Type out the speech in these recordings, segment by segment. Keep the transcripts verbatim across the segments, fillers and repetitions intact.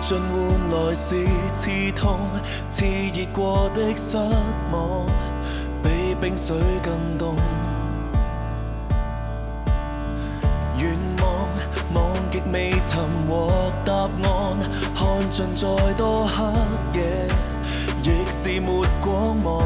盡換來是刺痛，熾熱過的失望，比冰水更凍。願望望極未尋獲答案，看盡再多黑夜，亦是沒光芒。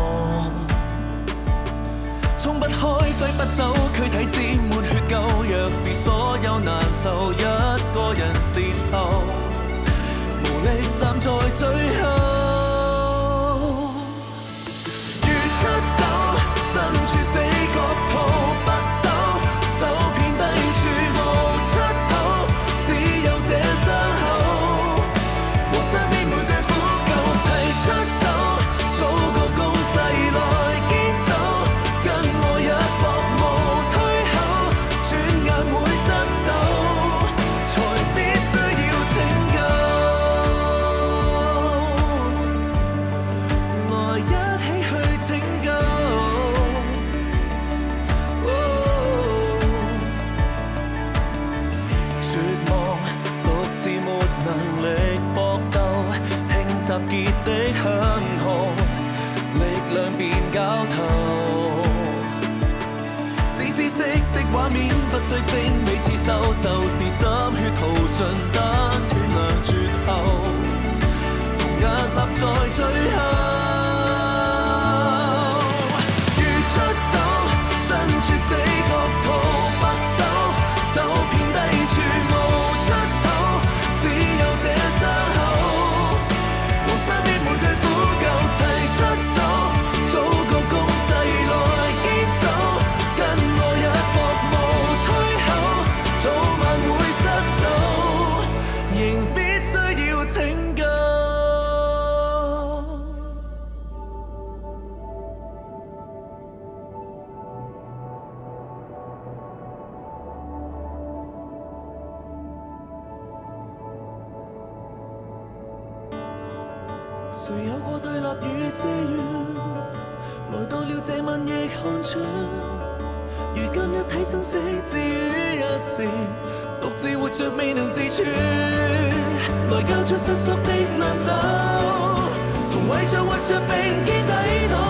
衝不開，揮不走，軀體沾滿血垢。若是所有難受一個人邂逅，無力站在最後。如出走，身處死角逃不走，走遍低處無出口，只有這傷口和身邊每句苦救。齊出手，做個攻勢來堅守，跟我一搏無退後，轉眼會失手，才必須要拯救。來一起去拯救。絕望，獨自沒能力搏鬥，聽集結的響號，力量變絞頭。史詩式的畫面不需精美刺繡，就是心血淘盡得斷糧絕後，同屹立在最後。如出走，身處死角逃不走，走遍低處無出口，只有這傷口和身邊每句苦救。齊出手，做個攻勢來堅守，跟我一搏無退後，早晚會失手，仍必須要拯救。誰有過對立與遮掩，來到了這晚亦看出，如今一體生死置於一線，獨自活着未能自處，來交出失縮的兩手，同為着活着並肩抵擋。